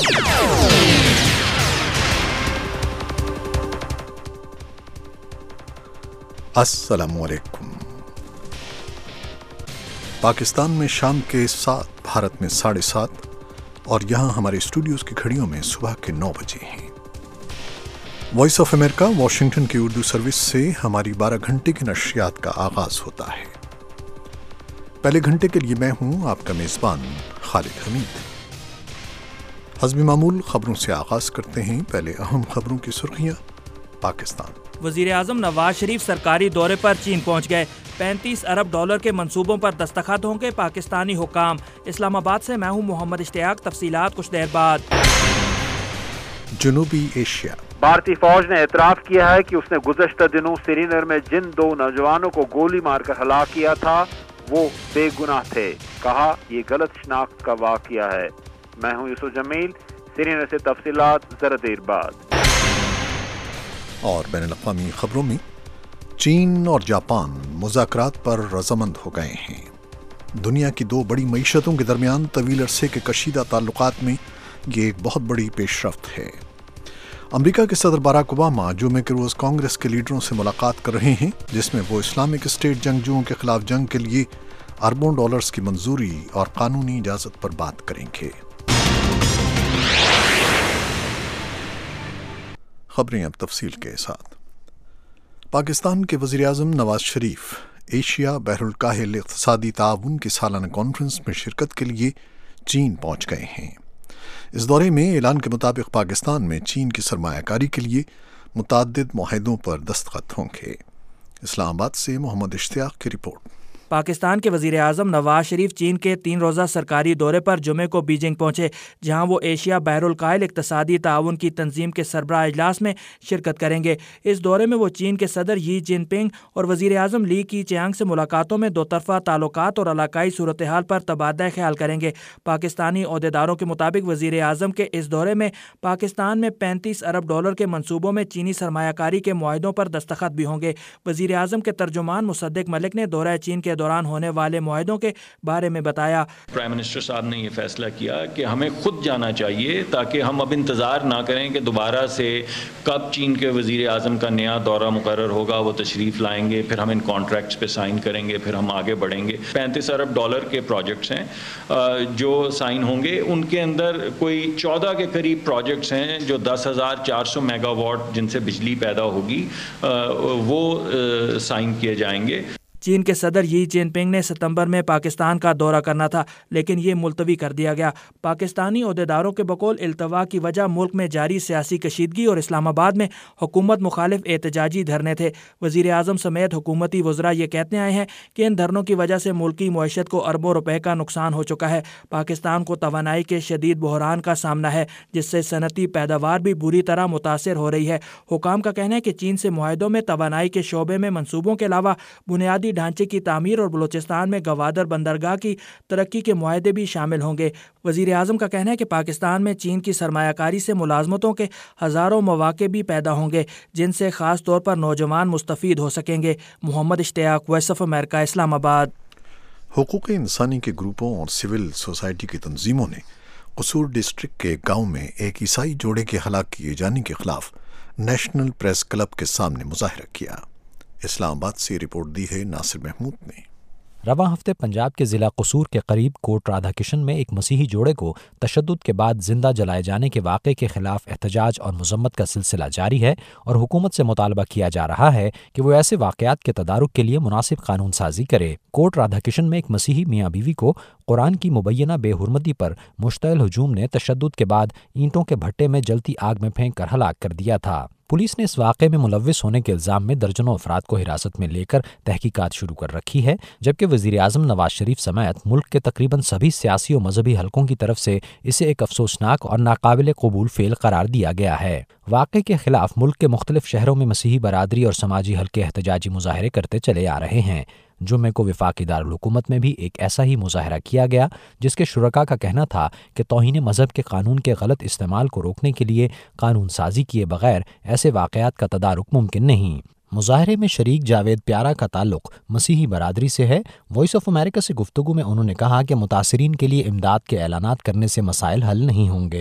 السلام علیکم۔ پاکستان میں شام کے 7، بھارت میں 7:30 اور یہاں ہمارے اسٹوڈیوز کی گھڑیوں میں صبح کے 9 بجے ہیں۔ وائس آف امریکہ واشنگٹن کی اردو سروس سے ہماری 12 گھنٹے کی نشریات کا آغاز ہوتا ہے۔ پہلے گھنٹے کے لیے میں ہوں آپ کا میزبان خالد حمید۔ حسب معمول خبروں سے آغاز کرتے ہیں۔ پہلے اہم خبروں کی سرخیاں۔ پاکستان وزیر اعظم نواز شریف سرکاری دورے پر چین پہنچ گئے۔ 35 ارب ڈالر کے منصوبوں پر دستخط ہوں گے پاکستانی حکام۔ اسلام آباد سے میں ہوں محمد اشتیاق، تفصیلات کچھ دیر بعد۔ جنوبی ایشیا۔ بھارتی فوج نے اعتراف کیا ہے کہ اس نے گزشتہ دنوں سری نگر میں جن 2 نوجوانوں کو گولی مار کر ہلاک کیا تھا وہ بے گناہ تھے۔ کہا یہ غلط شناخت کا واقعہ ہے۔ میں ہوں یوسف جمیل، سری نگر سے تفصیلات ذرا دیر بعد۔ اور بین الاقوامی خبروں میں چین اور جاپان مذاکرات پر رضامند ہو گئے ہیں۔ دنیا کی 2 بڑی معیشتوں کے درمیان طویل عرصے کے کشیدہ تعلقات میں یہ ایک بہت بڑی پیش رفت ہے۔ امریکہ کے صدر باراک اوباما جمعے کے روز کانگریس کے لیڈروں سے ملاقات کر رہے ہیں، جس میں وہ اسلامک اسٹیٹ جنگجوؤں کے خلاف جنگ کے لیے اربوں ڈالرز کی منظوری اور قانونی اجازت پر بات کریں گے۔ خبریں اب تفصیل کے ساتھ۔ پاکستان کے وزیر اعظم نواز شریف ایشیا بحر الکاہل اقتصادی تعاون کی سالانہ کانفرنس میں شرکت کے لیے چین پہنچ گئے ہیں۔ اس دورے میں اعلان کے مطابق پاکستان میں چین کی سرمایہ کاری کے لیے متعدد معاہدوں پر دستخط ہوں گے۔ اسلام آباد سے محمد اشتیاق کی رپورٹ۔ پاکستان کے وزیر اعظم نواز شریف چین کے 3 روزہ سرکاری دورے پر جمعے کو بیجنگ پہنچے، جہاں وہ ایشیا بحر الکاہل اقتصادی تعاون کی تنظیم کے سربراہ اجلاس میں شرکت کریں گے۔ اس دورے میں وہ چین کے صدر ژی جن پنگ اور وزیر اعظم لی کی چیانگ سے ملاقاتوں میں 2 طرفہ تعلقات اور علاقائی صورتحال پر تبادلہ خیال کریں گے۔ پاکستانی عہدیداروں کے مطابق وزیر اعظم کے اس دورے میں پاکستان میں 35 ارب ڈالر کے منصوبوں میں چینی سرمایہ کاری کے معاہدوں پر دستخط بھی ہوں گے۔ وزیر اعظم کے ترجمان مصدق ملک نے دورہ چین کے دوران ہونے والے معاہدوں کے بارے میں بتایا۔ پرائم منسٹر صاحب نے یہ فیصلہ کیا کہ ہمیں خود جانا چاہیے تاکہ ہم اب انتظار نہ کریں کہ دوبارہ سے کب چین کے وزیر اعظم کا نیا دورہ مقرر ہوگا، وہ تشریف لائیں گے، پھر ہم ان کانٹریکٹس پہ سائن کریں گے، پھر ہم آگے بڑھیں گے۔ 35 ارب ڈالر کے پروجیکٹس ہیں جو سائن ہوں گے، ان کے اندر کوئی 14 کے قریب پروجیکٹس ہیں جو 10,400 میگا واٹ جن سے بجلی پیدا ہوگی وہ سائن کیے جائیں گے۔ چین کے صدر ژی جن پنگ نے ستمبر میں پاکستان کا دورہ کرنا تھا، لیکن یہ ملتوی کر دیا گیا۔ پاکستانی عہدیداروں کے بقول التوا کی وجہ ملک میں جاری سیاسی کشیدگی اور اسلام آباد میں حکومت مخالف احتجاجی دھرنے تھے۔ وزیر اعظم سمیت حکومتی وزراء یہ کہتے آئے ہیں کہ ان دھرنوں کی وجہ سے ملکی معیشت کو اربوں روپے کا نقصان ہو چکا ہے۔ پاکستان کو توانائی کے شدید بحران کا سامنا ہے، جس سے صنعتی پیداوار بھی بری طرح متاثر ہو رہی ہے۔ حکام کا کہنا ہے کہ چین سے معاہدوں میں توانائی کے شعبے میں منصوبوں کے علاوہ بنیادی ڈھانچے کی تعمیر اور بلوچستان میں گوادر بندرگاہ کی ترقی کے معاہدے بھی شامل ہوں گے۔ وزیر اعظم کا کہنا ہے کہ پاکستان میں چین کی سرمایہ کاری سے ملازمتوں کے ہزاروں مواقع بھی پیدا ہوں گے، جن سے خاص طور پر نوجوان مستفید ہو سکیں گے۔ محمد اشتیاق، وائس آف امریکہ، اسلام آباد۔ حقوق انسانی کے گروپوں اور سول سوسائٹی کی تنظیموں نے قصور ڈسٹرکٹ کے گاؤں میں ایک عیسائی جوڑے کے ہلاک کیے جانے کے خلاف نیشنل پریس کلب کے سامنے مظاہرہ کیا۔ اسلام آباد سے رپورٹ دی ہے ناصر محمود نے۔ رواں ہفتے پنجاب کے ضلع قصور کے قریب کوٹ رادھا کشن میں ایک مسیحی جوڑے کو تشدد کے بعد زندہ جلائے جانے کے واقعے کے خلاف احتجاج اور مذمت کا سلسلہ جاری ہے، اور حکومت سے مطالبہ کیا جا رہا ہے کہ وہ ایسے واقعات کے تدارک کے لیے مناسب قانون سازی کرے۔ کوٹ رادھا کشن میں ایک مسیحی میاں بیوی کو قرآن کی مبینہ بے حرمتی پر مشتعل ہجوم نے تشدد کے بعد اینٹوں کے بھٹے میں جلتی آگ میں پھینک کر ہلاک کر دیا تھا۔ پولیس نے اس واقعے میں ملوث ہونے کے الزام میں درجنوں افراد کو حراست میں لے کر تحقیقات شروع کر رکھی ہے، جبکہ وزیر اعظم نواز شریف سمیت ملک کے تقریباً سبھی سیاسی و مذہبی حلقوں کی طرف سے اسے ایک افسوسناک اور ناقابل قبول فعل قرار دیا گیا ہے۔ واقعے کے خلاف ملک کے مختلف شہروں میں مسیحی برادری اور سماجی حلقے احتجاجی مظاہرے کرتے چلے آ رہے ہیں۔ جمعے کو وفاقی دارالحکومت میں بھی ایک ایسا ہی مظاہرہ کیا گیا، جس کے شرکاء کا کہنا تھا کہ توہین مذہب کے قانون کے غلط استعمال کو روکنے کے لیے قانون سازی کیے بغیر ایسے واقعات کا تدارک ممکن نہیں۔ مظاہرے میں شریک جاوید پیارا کا تعلق مسیحی برادری سے ہے۔ وائس آف امریکہ سے گفتگو میں انہوں نے کہا کہ متاثرین کے لیے امداد کے اعلانات کرنے سے مسائل حل نہیں ہوں گے۔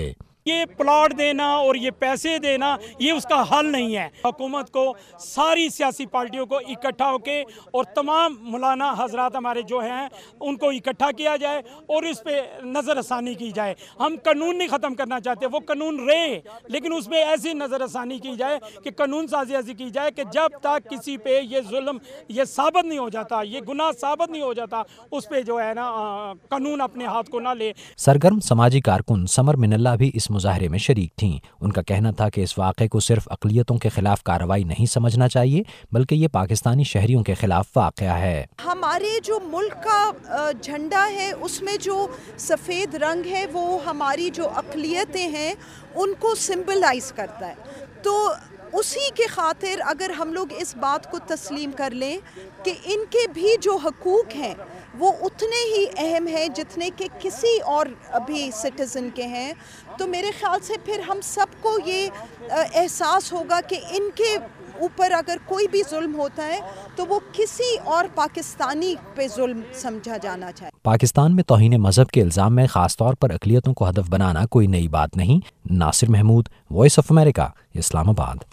یہ پلاٹ دینا اور یہ پیسے دینا یہ اس کا حل نہیں ہے. حکومت کو ساری سیاسی پارٹیوں کو اکٹھا ہو کے اور تمام مولانا حضرات ہمارے جو ہیں ان کو اکٹھا کیا جائے اور اس پہ نظر ثانی کی جائے. ہم قانون نہیں ختم کرنا چاہتے, وہ قانون رہے, لیکن اس میں ایسی نظر ثانی کی جائے کہ قانون سازی ایسی کی جائے کہ جب تک کسی پہ یہ ظلم یہ ثابت نہیں ہو جاتا, یہ گناہ ثابت نہیں ہو جاتا, اس پہ جو ہے نا قانون اپنے ہاتھ کو نہ لے. سرگرم سماجی کارکن سمر من اللہ بھی اس مظاہرے میں شریک تھیں. ان کا کہنا تھا کہ اس واقعے کو صرف اقلیتوں کے خلاف کارروائی نہیں سمجھنا چاہیے بلکہ یہ پاکستانی شہریوں کے خلاف واقعہ ہے. ہمارے جو ملک کا جھنڈا ہے اس میں جو سفید رنگ ہے وہ ہماری جو اقلیتیں ہیں ان کو سمبلائز کرتا ہے. تو اسی کے خاطر اگر ہم لوگ اس بات کو تسلیم کر لیں کہ ان کے بھی جو حقوق ہیں وہ اتنے ہی اہم ہیں جتنے کہ کسی اور بھی سٹیزن کے ہیں, تو میرے خیال سے پھر ہم سب کو یہ احساس ہوگا کہ ان کے اوپر اگر کوئی بھی ظلم ہوتا ہے تو وہ کسی اور پاکستانی پہ ظلم سمجھا جانا چاہیے. پاکستان میں توہین مذہب کے الزام میں خاص طور پر اقلیتوں کو ہدف بنانا کوئی نئی بات نہیں. Nasir Mahmood, Voice of America, Islamabad.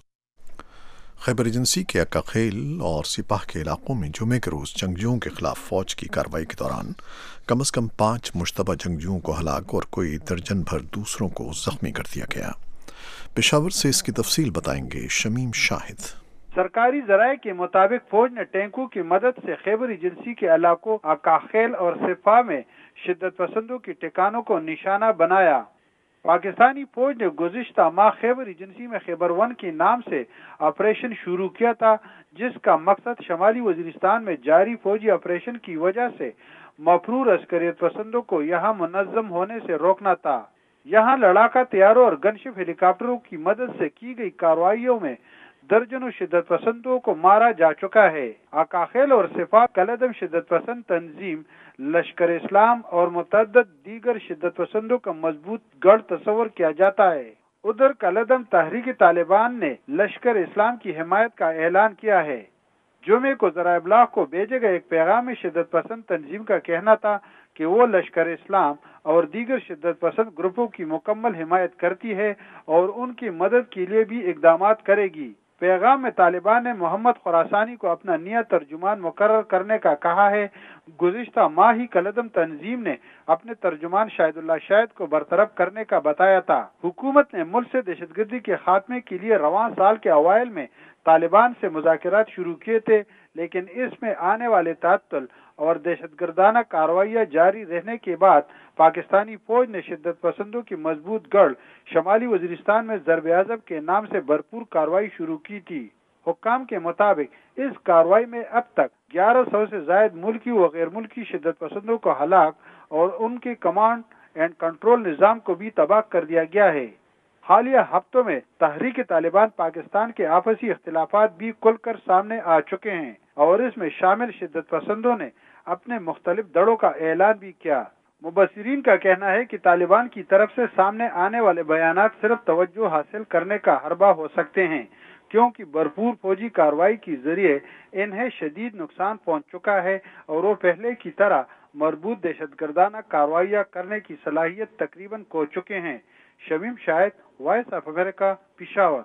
Khyber agency کے عکا خیل اور سپاہ کے علاقوں میں جمعے کے روز جنگجوؤں کے خلاف فوج کی کارروائی کے دوران کم از کم 5 مشتبہ جنگجوؤں کو ہلاک اور کوئی درجن بھر دوسروں کو زخمی کر دیا گیا. پشاور سے اس کی تفصیل بتائیں گے شمیم شاہد. سرکاری ذرائع کے مطابق فوج نے ٹینکوں کی مدد سے خیبر ایجنسی کے علاقوں عکا خیل اور سپاہ میں شدت پسندوں کے ٹھکانوں کو نشانہ بنایا. پاکستانی فوج نے گزشتہ ماہ خیبر ایجنسی میں خیبر 1 کے نام سے آپریشن شروع کیا تھا, جس کا مقصد شمالی وزیرستان میں جاری فوجی آپریشن کی وجہ سے مفرور عسکریت پسندوں کو یہاں منظم ہونے سے روکنا تھا. یہاں لڑاکا طیاروں اور گنشپ ہیلی کاپٹروں کی مدد سے کی گئی کارروائیوں میں درجنوں شدت پسندوں کو مارا جا چکا ہے. عکا خیل اور سپاہ کالعدم شدت پسند تنظیم لشکر اسلام اور متعدد دیگر شدت پسندوں کا مضبوط گڑھ تصور کیا جاتا ہے. ادھر کالعدم تحریک طالبان نے لشکر اسلام کی حمایت کا اعلان کیا ہے. جمعے کو ذرائع ابلاغ کو بھیجے گئے ایک پیغام میں شدت پسند تنظیم کا کہنا تھا کہ وہ لشکر اسلام اور دیگر شدت پسند گروپوں کی مکمل حمایت کرتی ہے اور ان کی مدد کے لیے بھی اقدامات کرے گی. پیغام میں طالبان نے محمد خراسانی کو اپنا نیا ترجمان مقرر کرنے کا کہا ہے. گزشتہ ماہ ہی کالعدم تنظیم نے اپنے ترجمان شاہد اللہ شاہد کو برطرف کرنے کا بتایا تھا. حکومت نے ملک سے دہشت گردی کے خاتمے کے لیے رواں سال کے اوائل میں طالبان سے مذاکرات شروع کیے تھے, لیکن اس میں آنے والے تعطل اور دہشت گردانہ کارروائیاں جاری رہنے کے بعد پاکستانی فوج نے شدت پسندوں کی مضبوط گڑھ شمالی وزیرستان میں ضرب عضب کے نام سے بھرپور کارروائی شروع کی تھی. حکام کے مطابق اس کارروائی میں اب تک 1100 سے زائد ملکی و غیر ملکی شدت پسندوں کو ہلاک اور ان کے کمانڈ اینڈ کنٹرول نظام کو بھی تباہ کر دیا گیا ہے. حالیہ ہفتوں میں تحریک طالبان پاکستان کے آپسی اختلافات بھی کھل کر سامنے آ چکے ہیں اور اس میں شامل شدت پسندوں نے اپنے مختلف دڑوں کا اعلان بھی کیا. مبصرین کا کہنا ہے کہ طالبان کی طرف سے سامنے آنے والے بیانات صرف توجہ حاصل کرنے کا حربہ ہو سکتے ہیں, کیونکہ بھرپور فوجی کارروائی کے ذریعے انہیں شدید نقصان پہنچ چکا ہے اور وہ پہلے کی طرح مربوط دہشت گردانہ کارروائیاں کرنے کی صلاحیت تقریباً کھو چکے ہیں. Shamim Shahid, Voice of America, Peshawar.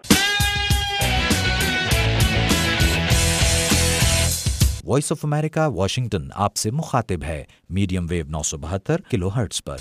Voice of America Washington آپ سے مخاطب ہے میڈیم ویو 972 کلو ہرٹز پر.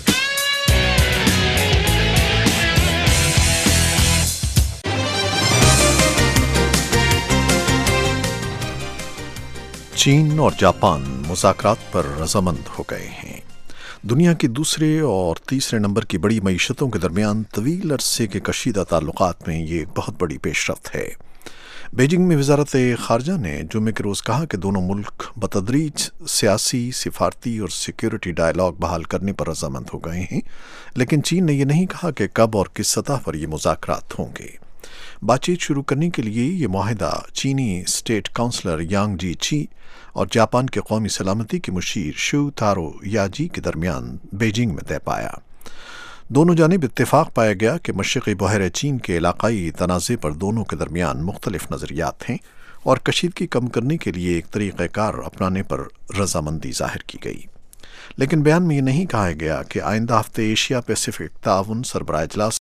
چین اور جاپان مذاکرات پر رضامند ہو گئے ہیں. دنیا کی دوسرے اور تیسرے نمبر کی بڑی معیشتوں کے درمیان طویل عرصے کے کشیدہ تعلقات میں یہ بہت بڑی پیش رفت ہے. بیجنگ میں وزارت خارجہ نے جمعے کے روز کہا کہ دونوں ملک بتدریج سیاسی، سفارتی اور سیکیورٹی ڈائیلاگ بحال کرنے پر رضامند ہو گئے ہیں، لیکن چین نے یہ نہیں کہا کہ کب اور کس سطح پر یہ مذاکرات ہوں گے. بات چیت شروع کرنے کے لیے یہ معاہدہ چینی اسٹیٹ کونسلر یانگ جی چی اور جاپان کے قومی سلامتی کے مشیر شو تارو یاجی کے درمیان بیجنگ میں طے پایا. دونوں جانب اتفاق پایا گیا کہ مشرقی بحیرہ چین کے علاقائی تنازع پر دونوں کے درمیان مختلف نظریات ہیں اور کشیدگی کم کرنے کے لیے ایک طریقہ کار اپنانے پر رضامندی ظاہر کی گئی. لیکن بیان میں یہ نہیں کہا گیا کہ آئندہ ہفتے ایشیا پیسیفک تعاون سربراہ اجلاس